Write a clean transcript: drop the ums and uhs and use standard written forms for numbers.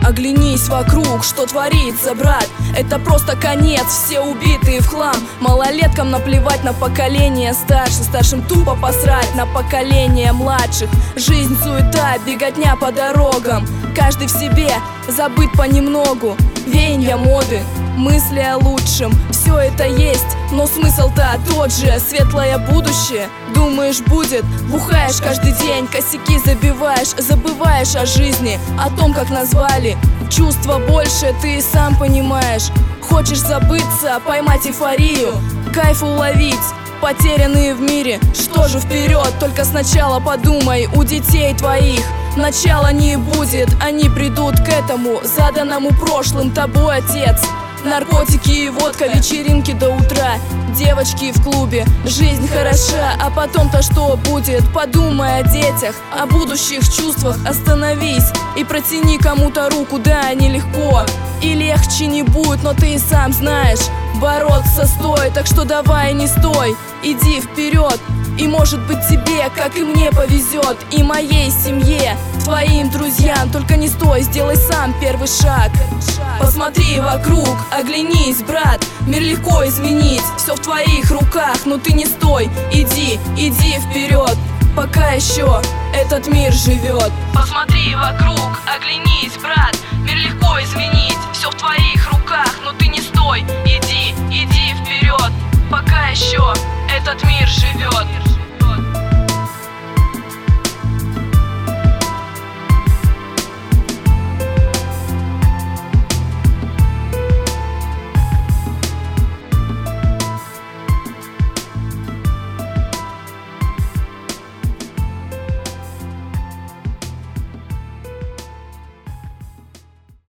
Оглянись вокруг, что творится, брат. Это просто конец, все убитые в хлам. Малолеткам наплевать на поколение старше, старшим тупо посрать на поколение младших. Жизнь суета, беготня по дорогам, каждый в себе, забыт понемногу. Веянья моды, мысли о лучшем, все это есть, но смысл-то тот же. Светлое будущее, думаешь, будет? Бухаешь каждый день, косяки забиваешь, забываешь о жизни, о том, как назвали. Чувства больше, ты и сам понимаешь. Хочешь забыться, поймать эйфорию, кайф уловить, потерянные в мире. Что же вперед, только сначала подумай, у детей твоих начала не будет. Они придут к этому, заданному прошлым тобой, отец. Наркотики и водка, вечеринки до утра, девочки в клубе. Жизнь хороша, а потом-то что будет? Подумай о детях, о будущих чувствах. Остановись и протяни кому-то руку, да, нелегко и легче не будет, но ты и сам знаешь, бороться стоит. Так что давай не стой, иди вперед. И может быть тебе, как и мне, повезет, и моей семье, твоим друзьям. Только не стой, сделай сам первый шаг. Посмотри вокруг, оглянись, брат. Мир легко изменить, все в твоих руках. Но ты не стой, иди вперед, пока еще этот мир живет. Посмотри вокруг, оглянись, брат. Мир легко изменить, все в твоих руках. Но ты не стой, иди